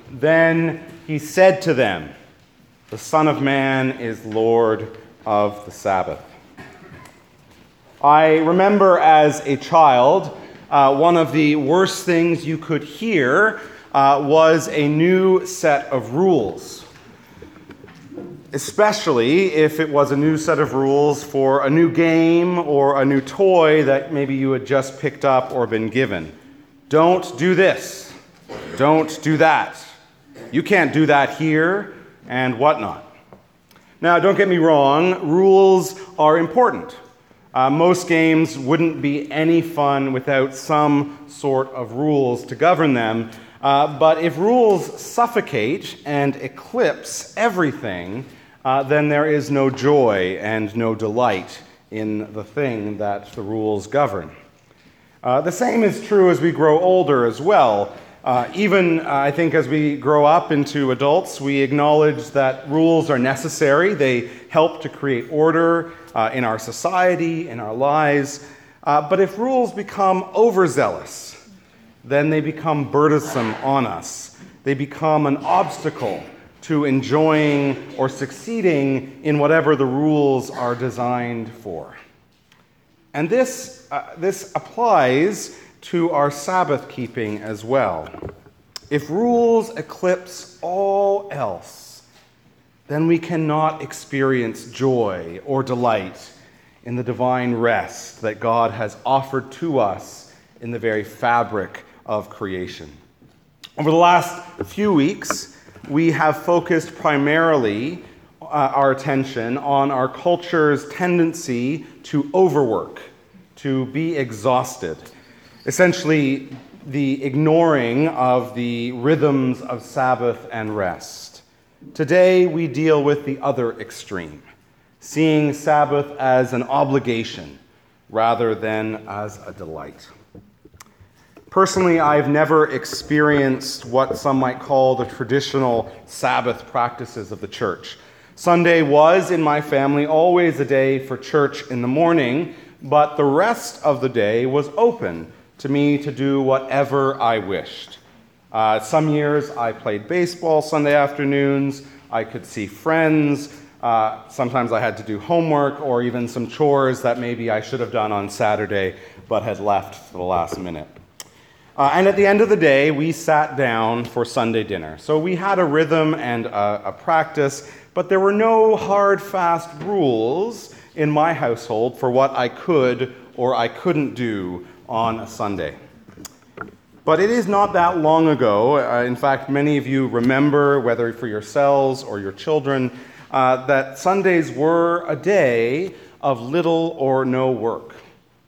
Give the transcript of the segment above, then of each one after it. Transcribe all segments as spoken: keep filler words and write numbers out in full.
Then he said to them, "The Son of Man is Lord of the Sabbath." I remember as a child, uh, one of the worst things you could hear uh, was a new set of rules. Especially if it was a new set of rules for a new game or a new toy that maybe you had just picked up or been given. Don't do this. Don't do that. You can't do that here, and whatnot. Now, don't get me wrong, rules are important. Uh, most games wouldn't be any fun without some sort of rules to govern them. Uh, but if rules suffocate and eclipse everything, uh, then there is no joy and no delight in the thing that the rules govern. Uh, the same is true as we grow older as well. Uh, even, uh, I think, as we grow up into adults, we acknowledge that rules are necessary. They help to create order uh, in our society, in our lives. Uh, but if rules become overzealous, then they become burdensome on us. They become an obstacle to enjoying or succeeding in whatever the rules are designed for. And this, uh, this applies to our Sabbath keeping as well. If rules eclipse all else, then we cannot experience joy or delight in the divine rest that God has offered to us in the very fabric of creation. Over the last few weeks, we have focused primarily uh, our attention on our culture's tendency to overwork, to be exhausted. Essentially, the ignoring of the rhythms of Sabbath and rest. Today, we deal with the other extreme, seeing Sabbath as an obligation rather than as a delight. Personally, I've never experienced what some might call the traditional Sabbath practices of the church. Sunday was, in my family, always a day for church in the morning, but the rest of the day was open to me to do whatever I wished. Uh, some years I played baseball Sunday afternoons, I could see friends, uh, sometimes I had to do homework or even some chores that maybe I should have done on Saturday but had left for the last minute. Uh, and at the end of the day, we sat down for Sunday dinner. So we had a rhythm and a, a practice, but there were no hard, fast rules in my household for what I could or I couldn't do on a Sunday. But it is not that long ago, uh, in fact, many of you remember, whether for yourselves or your children, uh, that Sundays were a day of little or no work.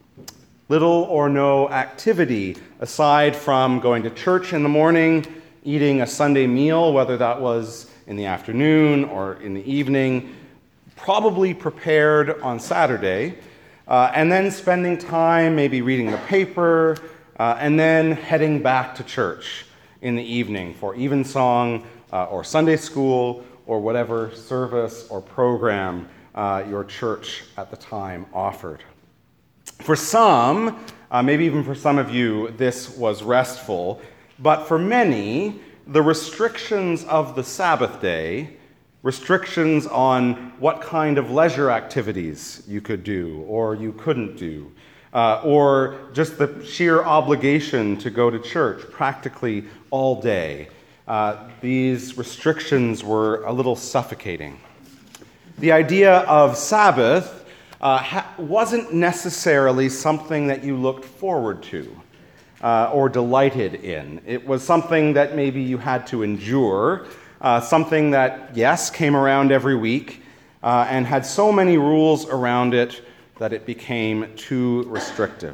Little or no activity aside from going to church in the morning, eating a Sunday meal, whether that was in the afternoon or in the evening, probably prepared on Saturday, uh, and then spending time maybe reading the paper, uh, and then heading back to church in the evening for evensong uh, or Sunday school or whatever service or program uh, your church at the time offered. For some, uh, maybe even for some of you, this was restful, but for many, the restrictions of the Sabbath day, restrictions on what kind of leisure activities you could do or you couldn't do, uh, or just the sheer obligation to go to church practically all day. Uh, these restrictions were a little suffocating. The idea of Sabbath uh, ha- wasn't necessarily something that you looked forward to uh, or delighted in. It was something that maybe you had to endure, Uh, something that, yes, came around every week uh, and had so many rules around it that it became too restrictive.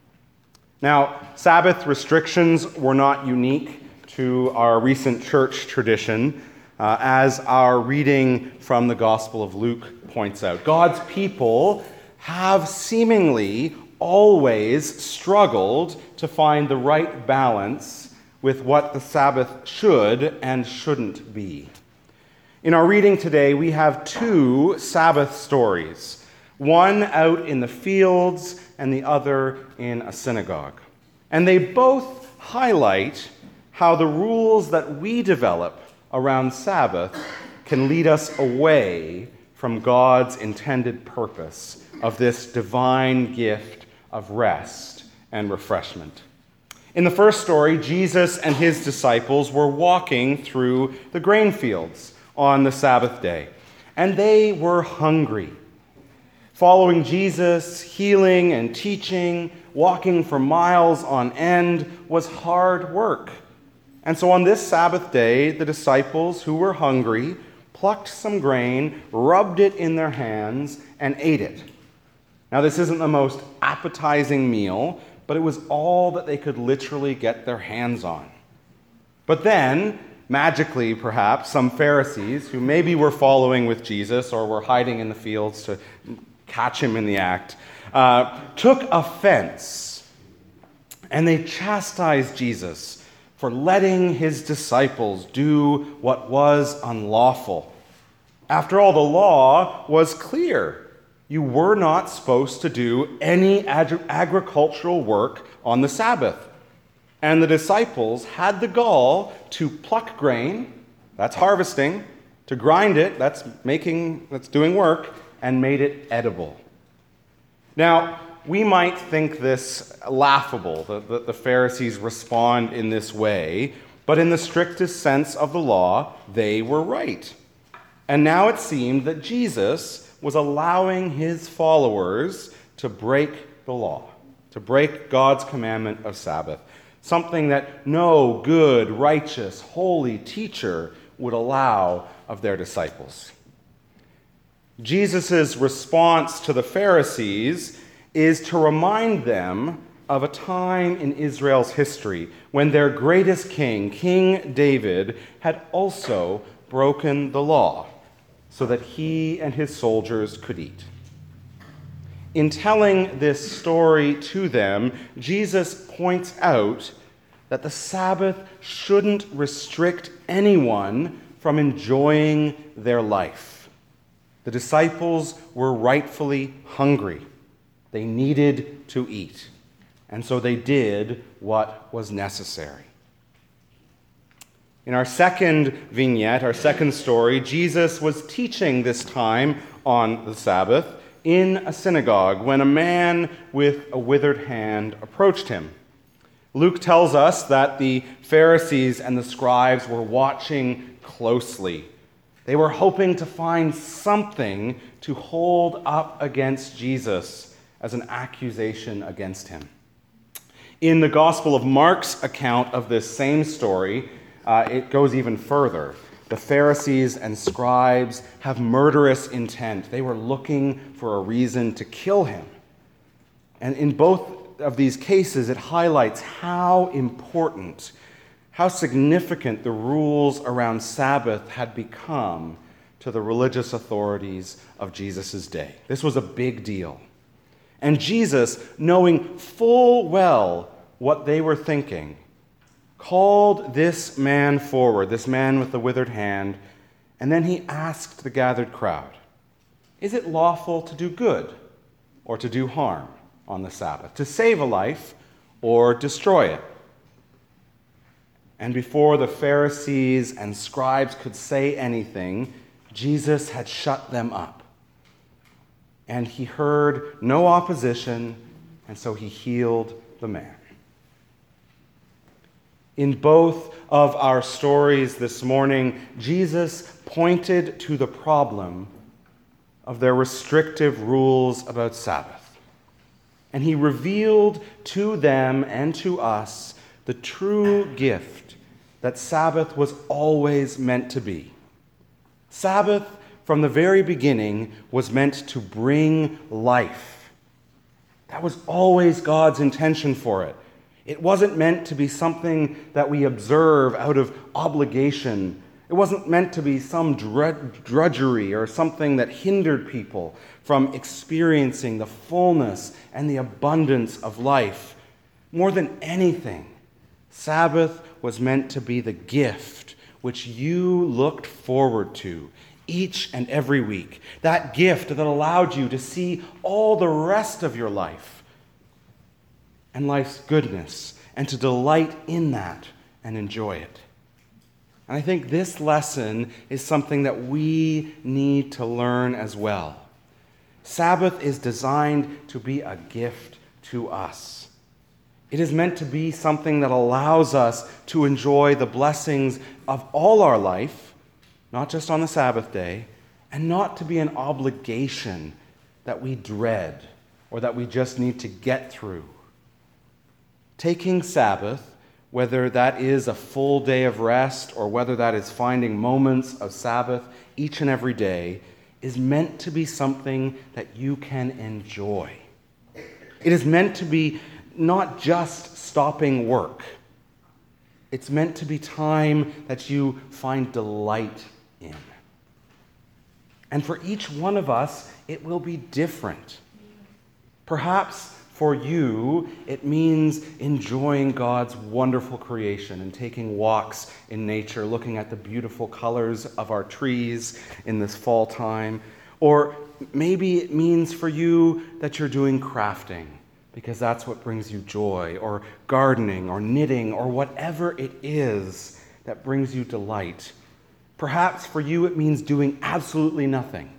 Now, Sabbath restrictions were not unique to our recent church tradition, uh, as our reading from the Gospel of Luke points out. God's people have seemingly always struggled to find the right balance with what the Sabbath should and shouldn't be. In our reading today, we have two Sabbath stories, one out in the fields and the other in a synagogue. And they both highlight how the rules that we develop around Sabbath can lead us away from God's intended purpose of this divine gift of rest and refreshment. In the first story, Jesus and his disciples were walking through the grain fields on the Sabbath day, and they were hungry. Following Jesus, healing and teaching, walking for miles on end was hard work. And so on this Sabbath day, the disciples who were hungry plucked some grain, rubbed it in their hands, and ate it. Now, this isn't the most appetizing meal, but it was all that they could literally get their hands on. But then, magically perhaps, some Pharisees, who maybe were following with Jesus or were hiding in the fields to catch him in the act, uh, took offense, and they chastised Jesus for letting his disciples do what was unlawful. After all, the law was clear. You were not supposed to do any ag- agricultural work on the Sabbath. And the disciples had the gall to pluck grain, that's harvesting, to grind it, that's making, that's doing work, and made it edible. Now, we might think this laughable, that the, the Pharisees respond in this way, but in the strictest sense of the law, they were right. And now it seemed that Jesus was allowing his followers to break the law, to break God's commandment of Sabbath, something that no good, righteous, holy teacher would allow of their disciples. Jesus' response to the Pharisees is to remind them of a time in Israel's history when their greatest king, King David, had also broken the law so that he and his soldiers could eat. In telling this story to them, Jesus points out that the Sabbath shouldn't restrict anyone from enjoying their life. The disciples were rightfully hungry. They needed to eat, and so they did what was necessary. In our second vignette, our second story, Jesus was teaching this time on the Sabbath in a synagogue when a man with a withered hand approached him. Luke tells us that the Pharisees and the scribes were watching closely. They were hoping to find something to hold up against Jesus as an accusation against him. In the Gospel of Mark's account of this same story, uh, it goes even further. The Pharisees and scribes have murderous intent. They were looking for a reason to kill him. And in both of these cases, it highlights how important, how significant the rules around Sabbath had become to the religious authorities of Jesus' day. This was a big deal. And Jesus, knowing full well what they were thinking, called this man forward, this man with the withered hand, and then he asked the gathered crowd, "Is it lawful to do good or to do harm on the Sabbath, to save a life or destroy it?" And before the Pharisees and scribes could say anything, Jesus had shut them up. And he heard no opposition, and so he healed the man. In both of our stories this morning, Jesus pointed to the problem of their restrictive rules about Sabbath. And he revealed to them and to us the true gift that Sabbath was always meant to be. Sabbath, from the very beginning, was meant to bring life. That was always God's intention for it. It wasn't meant to be something that we observe out of obligation. It wasn't meant to be some drudgery or something that hindered people from experiencing the fullness and the abundance of life. More than anything, Sabbath was meant to be the gift which you looked forward to each and every week. That gift that allowed you to see all the rest of your life and life's goodness, and to delight in that and enjoy it. And I think this lesson is something that we need to learn as well. Sabbath is designed to be a gift to us. It is meant to be something that allows us to enjoy the blessings of all our life, not just on the Sabbath day, and not to be an obligation that we dread or that we just need to get through. Taking Sabbath, whether that is a full day of rest or whether that is finding moments of Sabbath each and every day, is meant to be something that you can enjoy. It is meant to be not just stopping work. It's meant to be time that you find delight in. And for each one of us, it will be different. Perhaps for you, it means enjoying God's wonderful creation and taking walks in nature, looking at the beautiful colors of our trees in this fall time. Or maybe it means for you that you're doing crafting, because that's what brings you joy, or gardening, or knitting, or whatever it is that brings you delight. Perhaps for you it means doing absolutely nothing,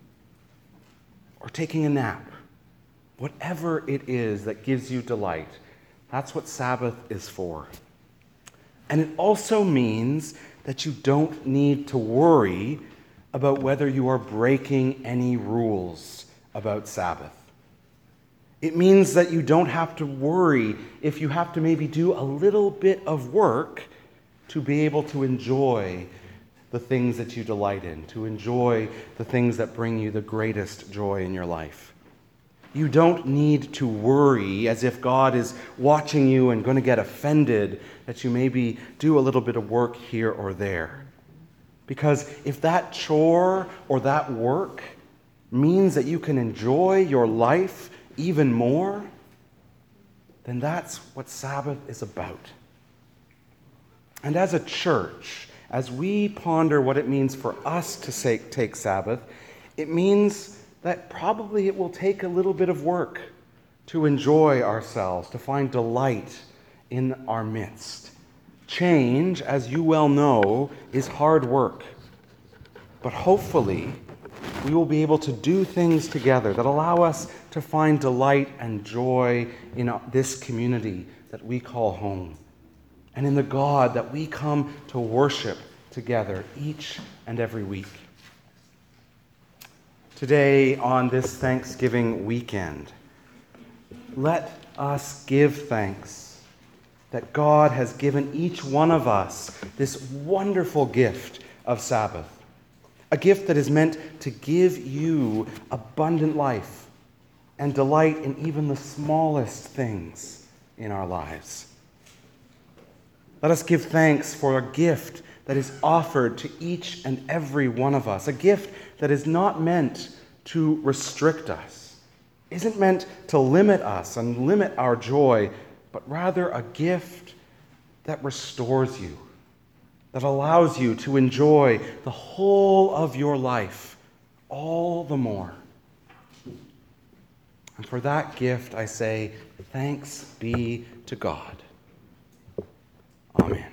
or taking a nap. Whatever it is that gives you delight, that's what Sabbath is for. And it also means that you don't need to worry about whether you are breaking any rules about Sabbath. It means that you don't have to worry if you have to maybe do a little bit of work to be able to enjoy the things that you delight in, to enjoy the things that bring you the greatest joy in your life. You don't need to worry as if God is watching you and going to get offended that you maybe do a little bit of work here or there. Because if that chore or that work means that you can enjoy your life even more, then that's what Sabbath is about. And as a church, as we ponder what it means for us to take Sabbath, it means that probably it will take a little bit of work to enjoy ourselves, to find delight in our midst. Change, as you well know, is hard work. But hopefully, we will be able to do things together that allow us to find delight and joy in this community that we call home, and in the God that we come to worship together each and every week. Today, on this Thanksgiving weekend, let us give thanks that God has given each one of us this wonderful gift of Sabbath, a gift that is meant to give you abundant life and delight in even the smallest things in our lives. Let us give thanks for a gift that is offered to each and every one of us, a gift that is not meant to restrict us, isn't meant to limit us and limit our joy, but rather a gift that restores you, that allows you to enjoy the whole of your life all the more. And for that gift, I say, thanks be to God. Amen.